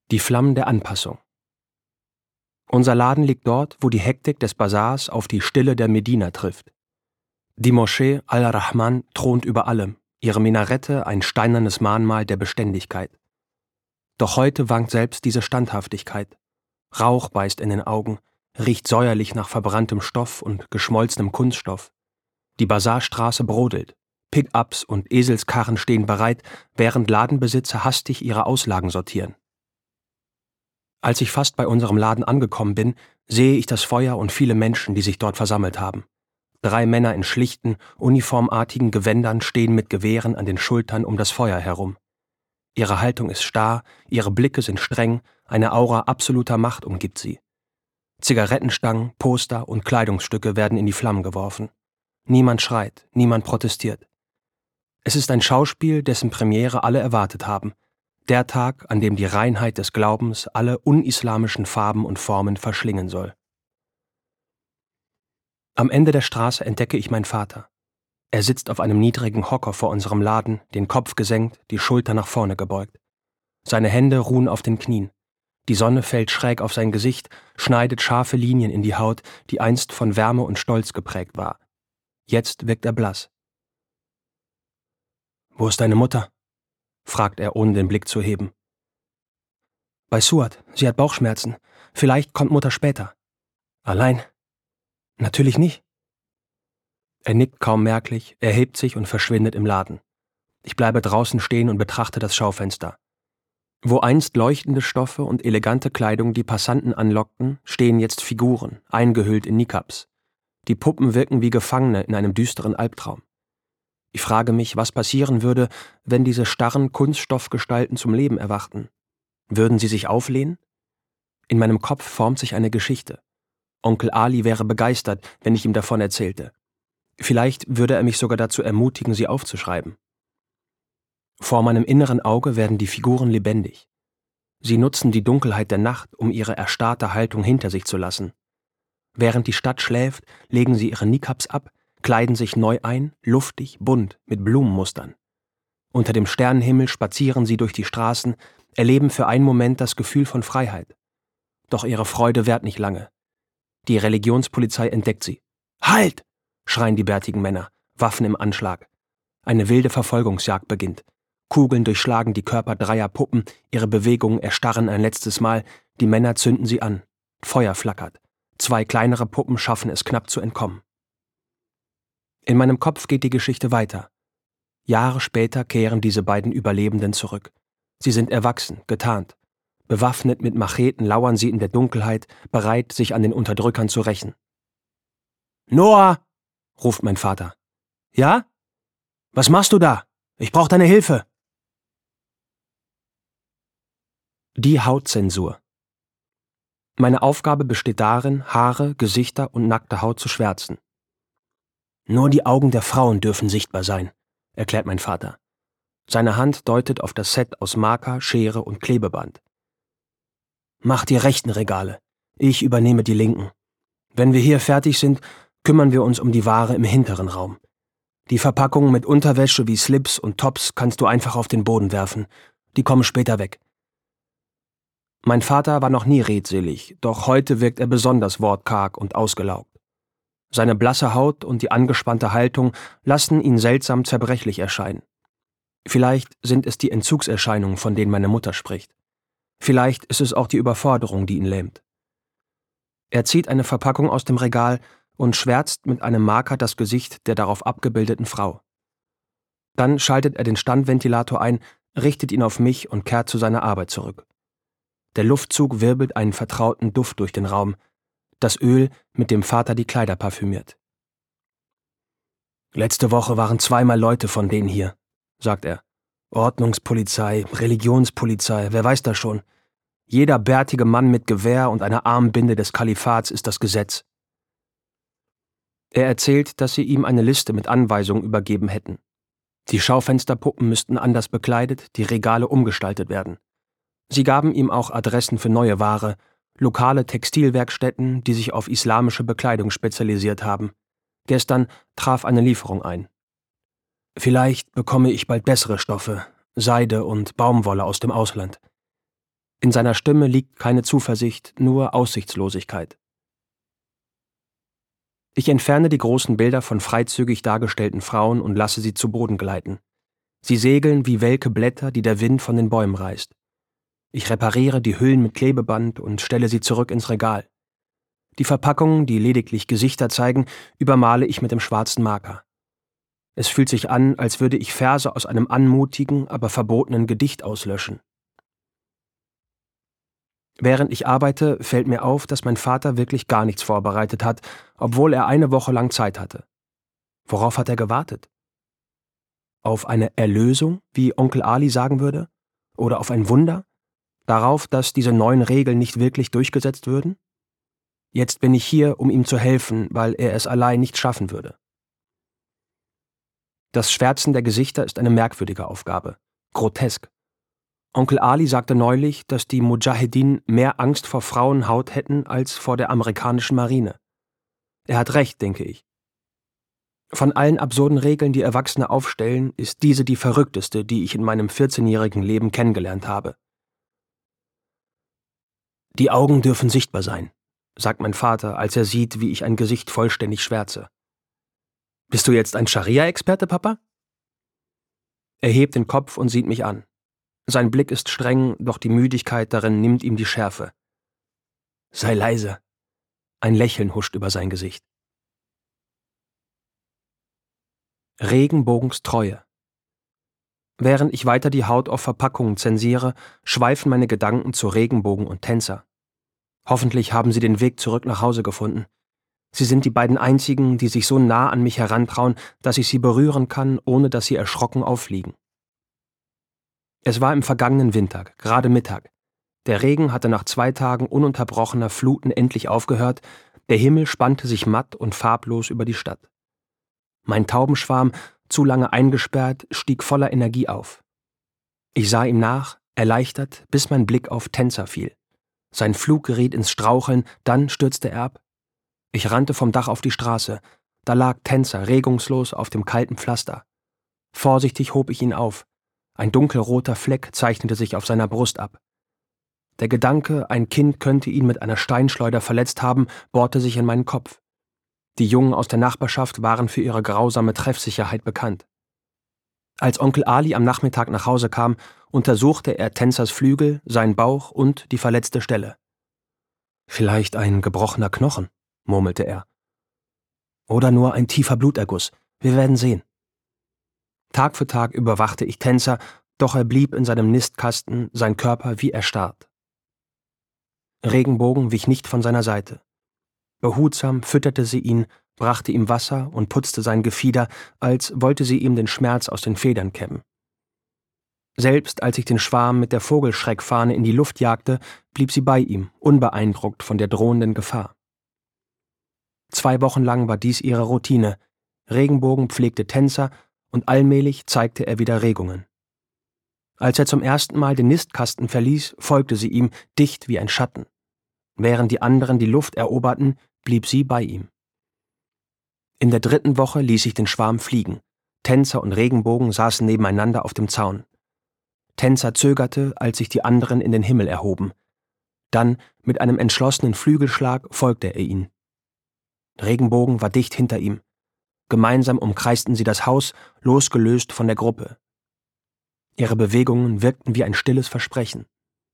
Die Flammen der Anpassung. Unser Laden liegt dort, wo die Hektik des Bazars auf die Stille der Medina trifft. Die Moschee Al-Rahman thront über allem, ihre Minarette ein steinernes Mahnmal der Beständigkeit. Doch heute wankt selbst diese Standhaftigkeit. Rauch beißt in den Augen, riecht säuerlich nach verbranntem Stoff und geschmolzenem Kunststoff. Die Bazarstraße brodelt. Pick-ups und Eselskarren stehen bereit, während Ladenbesitzer hastig ihre Auslagen sortieren. Als ich fast bei unserem Laden angekommen bin, sehe ich das Feuer und viele Menschen, die sich dort versammelt haben. 3 Männer in schlichten, uniformartigen Gewändern stehen mit Gewehren an den Schultern um das Feuer herum. Ihre Haltung ist starr, ihre Blicke sind streng, eine Aura absoluter Macht umgibt sie. Zigarettenstangen, Poster und Kleidungsstücke werden in die Flammen geworfen. Niemand schreit, niemand protestiert. Es ist ein Schauspiel, dessen Premiere alle erwartet haben. Der Tag, an dem die Reinheit des Glaubens alle unislamischen Farben und Formen verschlingen soll. Am Ende der Straße entdecke ich meinen Vater. Er sitzt auf einem niedrigen Hocker vor unserem Laden, den Kopf gesenkt, die Schulter nach vorne gebeugt. Seine Hände ruhen auf den Knien. Die Sonne fällt schräg auf sein Gesicht, schneidet scharfe Linien in die Haut, die einst von Wärme und Stolz geprägt war. Jetzt wirkt er blass. »Wo ist deine Mutter?« fragt er, ohne den Blick zu heben. »Bei Suad. Sie hat Bauchschmerzen. Vielleicht kommt Mutter später.« »Allein?« »Natürlich nicht.« Er nickt kaum merklich, erhebt sich und verschwindet im Laden. Ich bleibe draußen stehen und betrachte das Schaufenster. Wo einst leuchtende Stoffe und elegante Kleidung die Passanten anlockten, stehen jetzt Figuren, eingehüllt in Nikabs. Die Puppen wirken wie Gefangene in einem düsteren Albtraum. Ich frage mich, was passieren würde, wenn diese starren Kunststoffgestalten zum Leben erwachten. Würden sie sich auflehnen? In meinem Kopf formt sich eine Geschichte. Onkel Ali wäre begeistert, wenn ich ihm davon erzählte. Vielleicht würde er mich sogar dazu ermutigen, sie aufzuschreiben. Vor meinem inneren Auge werden die Figuren lebendig. Sie nutzen die Dunkelheit der Nacht, um ihre erstarrte Haltung hinter sich zu lassen. Während die Stadt schläft, legen sie ihre Nikabs ab, kleiden sich neu ein, luftig, bunt, mit Blumenmustern. Unter dem Sternenhimmel spazieren sie durch die Straßen, erleben für einen Moment das Gefühl von Freiheit. Doch ihre Freude währt nicht lange. Die Religionspolizei entdeckt sie. »Halt!« schreien die bärtigen Männer, Waffen im Anschlag. Eine wilde Verfolgungsjagd beginnt. Kugeln durchschlagen die Körper 3 Puppen, ihre Bewegungen erstarren ein letztes Mal, die Männer zünden sie an. Feuer flackert. 2 kleinere Puppen schaffen es knapp zu entkommen. In meinem Kopf geht die Geschichte weiter. Jahre später kehren diese beiden Überlebenden zurück. Sie sind erwachsen, getarnt. Bewaffnet mit Macheten lauern sie in der Dunkelheit, bereit, sich an den Unterdrückern zu rächen. »Noah«, ruft mein Vater. »Ja? Was machst du da? Ich brauche deine Hilfe.« Die Hautzensur. Meine Aufgabe besteht darin, Haare, Gesichter und nackte Haut zu schwärzen. »Nur die Augen der Frauen dürfen sichtbar sein«, erklärt mein Vater. Seine Hand deutet auf das Set aus Marker, Schere und Klebeband. »Mach die rechten Regale. Ich übernehme die linken. Wenn wir hier fertig sind, kümmern wir uns um die Ware im hinteren Raum. Die Verpackungen mit Unterwäsche wie Slips und Tops kannst du einfach auf den Boden werfen. Die kommen später weg.« Mein Vater war noch nie redselig, doch heute wirkt er besonders wortkarg und ausgelaugt. Seine blasse Haut und die angespannte Haltung lassen ihn seltsam zerbrechlich erscheinen. Vielleicht sind es die Entzugserscheinungen, von denen meine Mutter spricht. Vielleicht ist es auch die Überforderung, die ihn lähmt. Er zieht eine Verpackung aus dem Regal und schwärzt mit einem Marker das Gesicht der darauf abgebildeten Frau. Dann schaltet er den Standventilator ein, richtet ihn auf mich und kehrt zu seiner Arbeit zurück. Der Luftzug wirbelt einen vertrauten Duft durch den Raum, das Öl, mit dem Vater die Kleider parfümiert. »Letzte Woche waren 2-mal Leute von denen hier«, sagt er. »Ordnungspolizei, Religionspolizei, wer weiß das schon. Jeder bärtige Mann mit Gewehr und einer Armbinde des Kalifats ist das Gesetz.« Er erzählt, dass sie ihm eine Liste mit Anweisungen übergeben hätten. Die Schaufensterpuppen müssten anders bekleidet, die Regale umgestaltet werden. Sie gaben ihm auch Adressen für neue Ware, lokale Textilwerkstätten, die sich auf islamische Bekleidung spezialisiert haben. Gestern traf eine Lieferung ein. »Vielleicht bekomme ich bald bessere Stoffe, Seide und Baumwolle aus dem Ausland.« In seiner Stimme liegt keine Zuversicht, nur Aussichtslosigkeit. Ich entferne die großen Bilder von freizügig dargestellten Frauen und lasse sie zu Boden gleiten. Sie segeln wie welke Blätter, die der Wind von den Bäumen reißt. Ich repariere die Hüllen mit Klebeband und stelle sie zurück ins Regal. Die Verpackungen, die lediglich Gesichter zeigen, übermale ich mit dem schwarzen Marker. Es fühlt sich an, als würde ich Verse aus einem anmutigen, aber verbotenen Gedicht auslöschen. Während ich arbeite, fällt mir auf, dass mein Vater wirklich gar nichts vorbereitet hat, obwohl er eine Woche lang Zeit hatte. Worauf hat er gewartet? Auf eine Erlösung, wie Onkel Ali sagen würde? Oder auf ein Wunder? Darauf, dass diese neuen Regeln nicht wirklich durchgesetzt würden? Jetzt bin ich hier, um ihm zu helfen, weil er es allein nicht schaffen würde. Das Schwärzen der Gesichter ist eine merkwürdige Aufgabe. Grotesk. Onkel Ali sagte neulich, dass die Mudschahidin mehr Angst vor Frauenhaut hätten als vor der amerikanischen Marine. Er hat recht, denke ich. Von allen absurden Regeln, die Erwachsene aufstellen, ist diese die verrückteste, die ich in meinem 14-jährigen Leben kennengelernt habe. Die Augen dürfen sichtbar sein, sagt mein Vater, als er sieht, wie ich ein Gesicht vollständig schwärze. Bist du jetzt ein Scharia-Experte, Papa? Er hebt den Kopf und sieht mich an. Sein Blick ist streng, doch die Müdigkeit darin nimmt ihm die Schärfe. Sei leise. Ein Lächeln huscht über sein Gesicht. Regenbogenstreue. Während ich weiter die Haut auf Verpackungen zensiere, schweifen meine Gedanken zu Regenbogen und Tänzer. Hoffentlich haben sie den Weg zurück nach Hause gefunden. Sie sind die beiden einzigen, die sich so nah an mich herantrauen, dass ich sie berühren kann, ohne dass sie erschrocken auffliegen. Es war im vergangenen Winter, gerade Mittag. Der Regen hatte nach 2 Tagen ununterbrochener Fluten endlich aufgehört, der Himmel spannte sich matt und farblos über die Stadt. Mein Taubenschwarm, zu lange eingesperrt, stieg voller Energie auf. Ich sah ihm nach, erleichtert, bis mein Blick auf Tänzer fiel. Sein Flug geriet ins Straucheln, dann stürzte er ab. Ich rannte vom Dach auf die Straße. Da lag Tänzer regungslos auf dem kalten Pflaster. Vorsichtig hob ich ihn auf. Ein dunkelroter Fleck zeichnete sich auf seiner Brust ab. Der Gedanke, ein Kind könnte ihn mit einer Steinschleuder verletzt haben, bohrte sich in meinen Kopf. Die Jungen aus der Nachbarschaft waren für ihre grausame Treffsicherheit bekannt. Als Onkel Ali am Nachmittag nach Hause kam, untersuchte er Tänzers Flügel, seinen Bauch und die verletzte Stelle. »Vielleicht ein gebrochener Knochen«, murmelte er. »Oder nur ein tiefer Bluterguss. Wir werden sehen.« Tag für Tag überwachte ich Tänzer, doch er blieb in seinem Nistkasten, sein Körper wie erstarrt. Regenbogen wich nicht von seiner Seite. Behutsam fütterte sie ihn, brachte ihm Wasser und putzte sein Gefieder, als wollte sie ihm den Schmerz aus den Federn kämmen. Selbst als ich den Schwarm mit der Vogelschreckfahne in die Luft jagte, blieb sie bei ihm, unbeeindruckt von der drohenden Gefahr. 2 Wochen lang war dies ihre Routine. Regenbogen pflegte Tänzer, und allmählich zeigte er wieder Regungen. Als er zum ersten Mal den Nistkasten verließ, folgte sie ihm, dicht wie ein Schatten. Während die anderen die Luft eroberten, blieb sie bei ihm. In der 3. Woche ließ ich den Schwarm fliegen. Tänzer und Regenbogen saßen nebeneinander auf dem Zaun. Tänzer zögerte, als sich die anderen in den Himmel erhoben. Dann, mit einem entschlossenen Flügelschlag, folgte er ihnen. Regenbogen war dicht hinter ihm. Gemeinsam umkreisten sie das Haus, losgelöst von der Gruppe. Ihre Bewegungen wirkten wie ein stilles Versprechen.